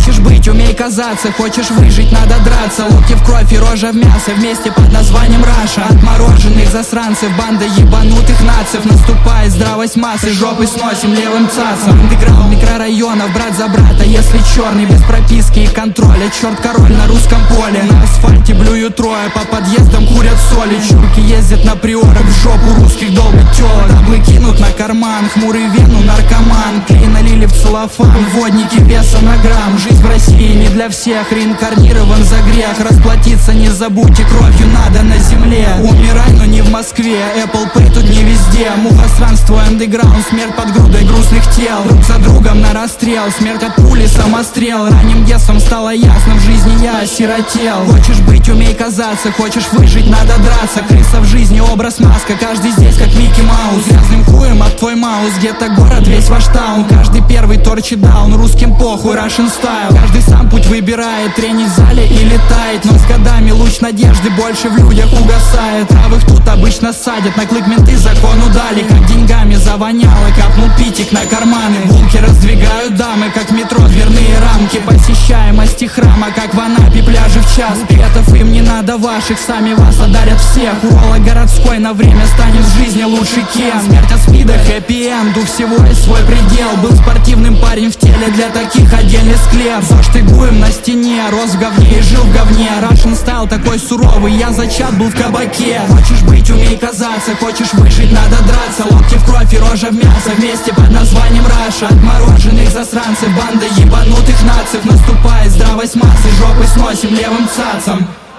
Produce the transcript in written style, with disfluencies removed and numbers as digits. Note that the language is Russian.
Хочешь быть, умей казаться, хочешь выжить, надо драться. Локти в кровь и рожа в мясо, вместе под названием Раша. Отмороженных засранцев, банда ебанутых нацев. Наступает здравость массы, жопы сносим левым цацом. Андеграунд микрорайонов, брат за брата, если черный, без прописки и контроля. Черт король на русском поле, на асфальте блюют трое, по подъездам курят соли. Чурки ездят на приорах, в жопу русских долбят тёлок. Таблы кинут на карман, хмурый вену наркоман. Клей налили в целлофан, водники веса на грамм. Жизнь в России не для всех, реинкарнирован за грех. Расплатиться не забудьте, кровью надо на земле. Умирай, но не в Москве, Apple Pay тут не везде. Мухосранство, андеграунд, смерть под грудой грустных тел. Друг за другом на расстрел, смерть от пули, самострел. Ранним детством стало ясно, в жизни я осиротел. Хочешь быть, умей казаться, хочешь выжить, надо драться. Крыса в жизни, образ маска, каждый здесь как Микки Маус. Грязным хуем об твой маус, где-то город весь ваш таун. Каждый первый торчит даун, русским похуй, Russian style. Каждый сам путь выбирает, тренить в зале и летает. Но с годами луч надежды больше в людях угасает. Правых тут обычно садят, на клык менты закону дали. Как деньгами завоняло, капнул питик на карманы. Булки раздвигают дамы, как метро дверные рамки. Посещаемости храма, как в Анапе пляжи в час. Приветов им не надо ваших, сами вас одарят всех. Уролог городской на время станет в жизни лучше кем. Смерть от спида, хэппи-энд, у всего есть свой предел. Был спортивным парень в теле, для таких отдельный склеп. Заштыгуем на стене, рос в говне и жил в говне. Russian style такой суровый, я зачат был в кабаке. Хочешь быть, умей казаться, хочешь выжить, надо драться. Локти в кровь и рожа в мясо, вместе под названием Раша. Отмороженных засранцев, банда ебанутых нацев. Наступает здравость массы, жопы сносим левым цацом.